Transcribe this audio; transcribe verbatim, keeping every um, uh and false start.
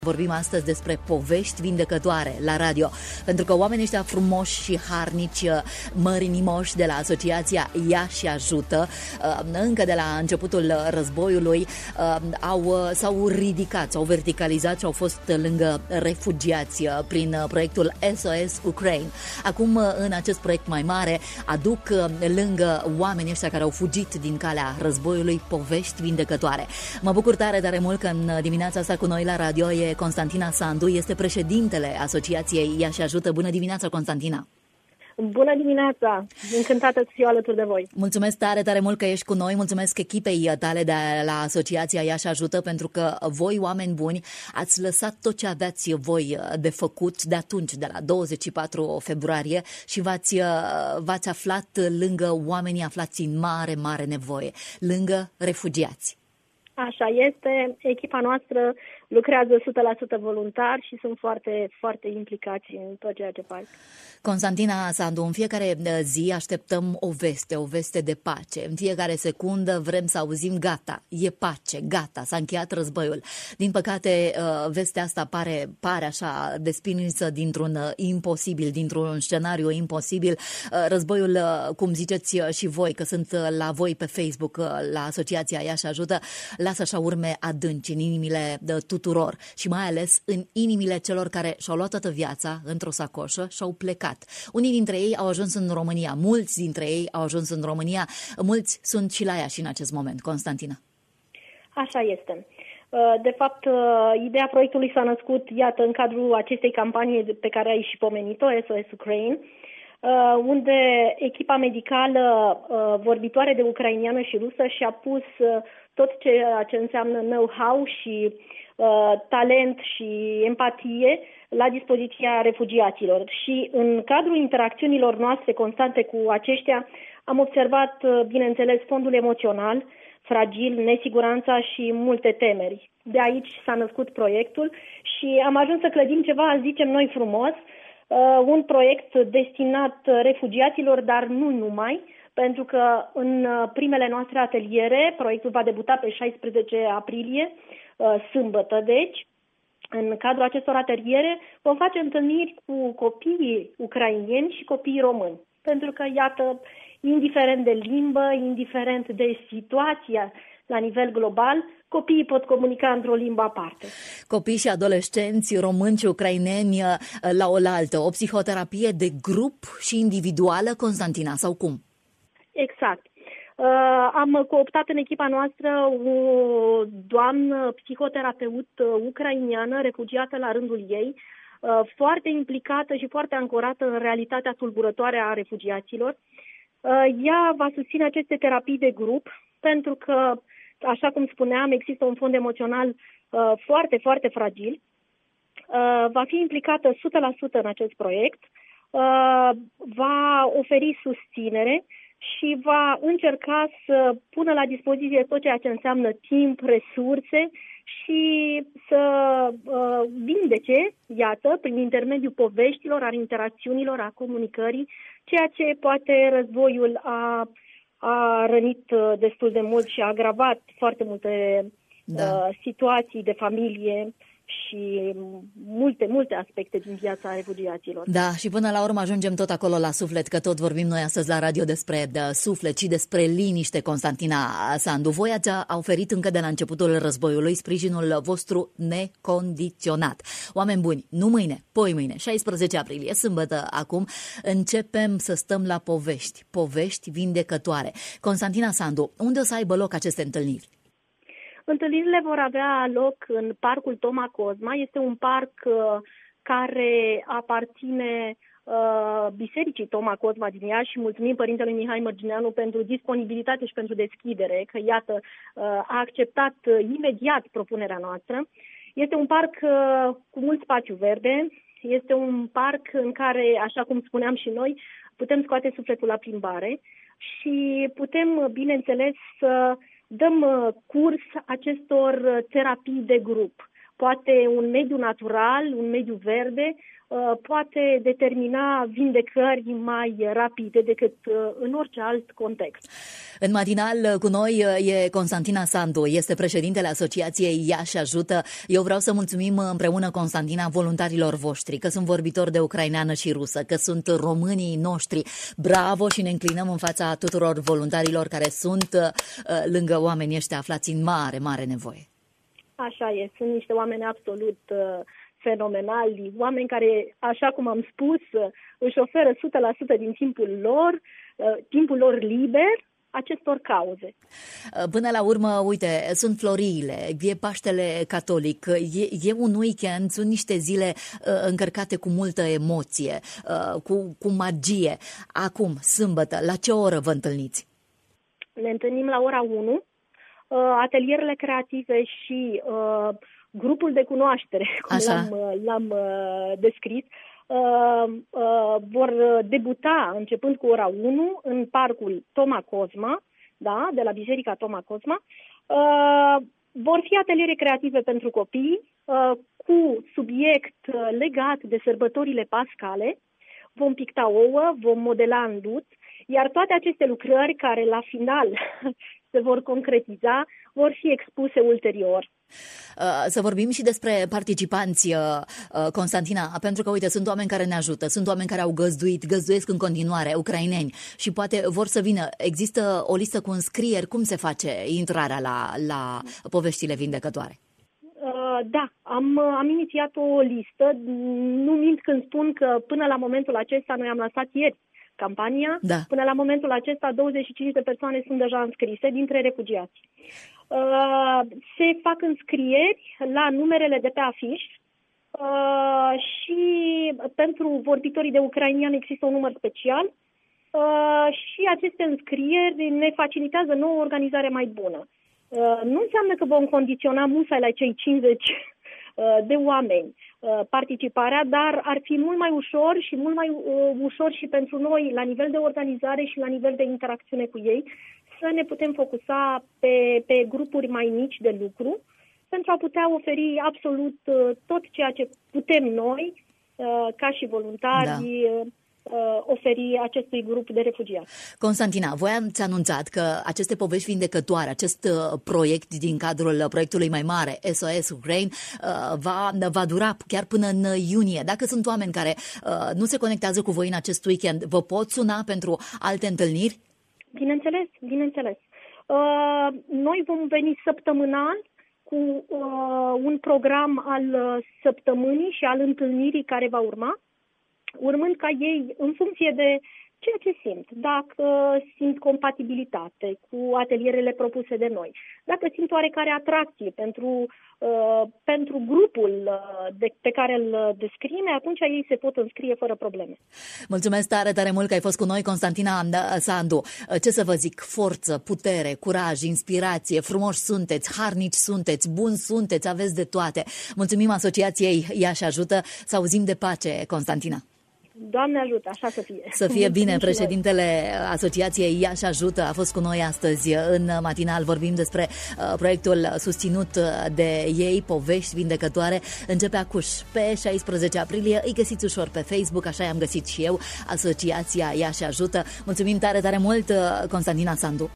Vorbim astăzi despre povești vindecătoare la radio, pentru că oamenii ăștia frumoși și harnici, mărinimoși de la Asociația Iași Ajută, încă de la începutul războiului, au, s-au ridicat, s-au verticalizat și au fost lângă refugiați prin proiectul S O S Ukraine. Acum, în acest proiect mai mare, aduc lângă oamenii ăștia care au fugit din calea războiului povești vindecătoare. Mă bucur tare, tare mult că în dimineața asta cu noi la radio e Constantina Sandu, este președintele Asociației Iași Ajută. Bună dimineața, Constantina! Bună dimineața! Încântată să fiu alături de voi. Mulțumesc tare, tare mult că ești cu noi. Mulțumesc echipei tale de la Asociația Iași Ajută, pentru că voi, oameni buni, ați lăsat tot ce aveați voi de făcut de atunci, de la douăzeci și patru februarie, și v-ați, v-ați aflat lângă oamenii aflați în mare, mare nevoie, lângă refugiați. Așa este, echipa noastră lucrează o sută la sută voluntar și sunt foarte, foarte implicați în tot ceea ce fac. Constantina Sandu, în fiecare zi așteptăm o veste, o veste de pace. În fiecare secundă vrem să auzim gata, e pace, gata, s-a încheiat războiul. Din păcate, vestea asta pare, pare așa despinsă dintr-un imposibil, dintr-un scenariu imposibil. Războiul, cum ziceți și voi, că sunt la voi pe Facebook, la Asociația Iași Ajută, lasă așa urme adânci în inimile de tuturor și mai ales în inimile celor care și-au luat toată viața într-o sacoșă și au plecat. Unii dintre ei au ajuns în România, mulți dintre ei au ajuns în România, mulți sunt și la Iași în acest moment. Constantina. Așa este. De fapt, ideea proiectului s-a născut, iată, în cadrul acestei campanii pe care ai și pomenit-o, S O S Ukraine, unde echipa medicală vorbitoare de ucrainiană și rusă și-a pus tot ceea ce înseamnă know-how și uh, talent și empatie la dispoziția refugiaților. Și în cadrul interacțiunilor noastre constante cu aceștia am observat, bineînțeles, fondul emoțional fragil, nesiguranța și multe temeri. De aici s-a născut proiectul și am ajuns să clădim ceva, zicem noi frumos, uh, un proiect destinat refugiaților, dar nu numai, pentru că în primele noastre ateliere, proiectul va debuta pe șaisprezece aprilie, sâmbătă, deci, în cadrul acestor ateliere vom face întâlniri cu copiii ucrainieni și copiii români. Pentru că, iată, indiferent de limbă, indiferent de situația la nivel global, copiii pot comunica într-o limbă aparte. Copii și adolescenți români și ucraineni la oaltă, o psihoterapie de grup și individuală, Constantina, sau cum? Exact. Uh, am cooptat în echipa noastră o doamnă psihoterapeut ucrainiană, refugiată la rândul ei, uh, foarte implicată și foarte ancorată în realitatea tulburătoare a refugiaților. Uh, ea va susține aceste terapii de grup, pentru că, așa cum spuneam, există un fond emoțional uh, foarte, foarte fragil. Uh, va fi implicată o sută la sută în acest proiect, uh, va oferi susținere și va încerca să pună la dispoziție tot ceea ce înseamnă timp, resurse și să uh, vindece, iată, prin intermediul poveștilor, a interacțiunilor, a comunicării, ceea ce poate războiul a, a rănit destul de mult și a agravat foarte multe da. uh, situații de familie și multe, multe aspecte din viața refugiaților. Da, și până la urmă ajungem tot acolo la suflet, că tot vorbim noi astăzi la radio despre de suflet și despre liniște, Constantina Sandu. Voi ați oferit încă de la începutul războiului sprijinul vostru necondiționat. Oameni buni, nu mâine, poi mâine, șaisprezece aprilie, sâmbătă acum, începem să stăm la povești, povești vindecătoare. Constantina Sandu, unde o să aibă loc aceste întâlniri? Întâlnirile vor avea loc în Parcul Toma Cozma. Este un parc uh, care aparține uh, Bisericii Toma Cozma din Iași și mulțumim Părintelui Mihai Mărgineanu pentru disponibilitate și pentru deschidere, că iată uh, a acceptat uh, imediat propunerea noastră. Este un parc uh, cu mult spațiu verde, este un parc în care, așa cum spuneam și noi, putem scoate sufletul la plimbare și putem, bineînțeles, să dăm curs acestor terapii de grup. poate un mediu natural, un mediu verde, poate determina vindecări mai rapide decât în orice alt context. În matinal cu noi e Constantina Sandu, este președintele Asociației Iași Ajută. Eu vreau să mulțumim împreună, Constantina, voluntarilor voștri, că sunt vorbitori de ucraineană și rusă, că sunt românii noștri. Bravo și ne înclinăm în fața tuturor voluntarilor care sunt lângă oamenii ăștia aflați în mare, mare nevoie. Așa e, sunt niște oameni absolut fenomenali, oameni care, așa cum am spus, își oferă o sută la sută din timpul lor, timpul lor liber, acestor cauze. Până la urmă, uite, sunt Floriile, e Paștele Catolic, e, e un weekend, sunt niște zile uh, încărcate cu multă emoție, uh, cu, cu magie. Acum, sâmbătă, la ce oră vă întâlniți? Ne întâlnim la ora unu, uh, atelierele creative și uh, grupul de cunoaștere, cum Așa. l-am, l-am uh, descris, uh, uh, vor debuta începând cu ora unu în parcul Toma Cosma, da, de la Biserica Toma Cosma. Uh, vor fi ateliere creative pentru copii uh, cu subiect uh, legat de sărbătorile pascale. Vom picta ouă, vom modela îndut, iar toate aceste lucrări care la final se vor concretiza vor fi expuse ulterior. Să vorbim și despre participanți, Constantina, pentru că, uite, sunt oameni care ne ajută, sunt oameni care au găzduit, găzduiesc în continuare, ucraineni, și poate vor să vină. Există o listă cu înscrieri? Cum se face intrarea la, la poveștile vindecătoare? Da, am, am inițiat o listă. Nu mint când spun că până la momentul acesta, noi am lansat ieri campania, da. Până la momentul acesta douăzeci și cinci de persoane sunt deja înscrise dintre refugiați. Uh, se fac înscrieri la numerele de pe afiș uh, și pentru vorbitorii de ucrainian există un număr special uh, și aceste înscrieri ne facilitează nouă o organizare mai bună. Uh, nu înseamnă că vom condiționa musai la cei cincizeci uh, de oameni uh, participarea, dar ar fi mult mai ușor și mult mai uh, ușor și pentru noi la nivel de organizare și la nivel de interacțiune cu ei să ne putem focusa pe, pe grupuri mai mici de lucru pentru a putea oferi absolut uh, tot ceea ce putem noi uh, ca și voluntari da. oferi acestui grup de refugiați. Constantina, voi ați anunțat că aceste povești vindecătoare, acest proiect din cadrul proiectului mai mare S O S Ukraine va, va dura chiar până în iunie. Dacă sunt oameni care nu se conectează cu voi în acest weekend, vă pot suna pentru alte întâlniri? Bineînțeles, bineînțeles. Noi vom veni săptămânal cu un program al săptămânii și al întâlnirii care va urma, urmând ca ei, în funcție de ceea ce simt, dacă simt compatibilitate cu atelierele propuse de noi, dacă simt oarecare atracție pentru, uh, pentru grupul de, pe care îl descriem, atunci ei se pot înscrie fără probleme. Mulțumesc tare, tare mult că ai fost cu noi, Constantina Sandu. Ce să vă zic, forță, putere, curaj, inspirație, frumoși sunteți, harnici sunteți, buni sunteți, aveți de toate. Mulțumim Asociației Iași Ajută, să auzim de pace, Constantina. Doamne ajută, așa să fie. Să fie bine, președintele Asociației Iași Ajută a fost cu noi astăzi în matinal. Vorbim despre uh, proiectul susținut de ei, Povești Vindecătoare. Începe acuș pe șaisprezece aprilie. Îi găsiți ușor pe Facebook, așa i-am găsit și eu, Asociația Iași Ajută. Mulțumim tare, tare mult, Constantina Sandu.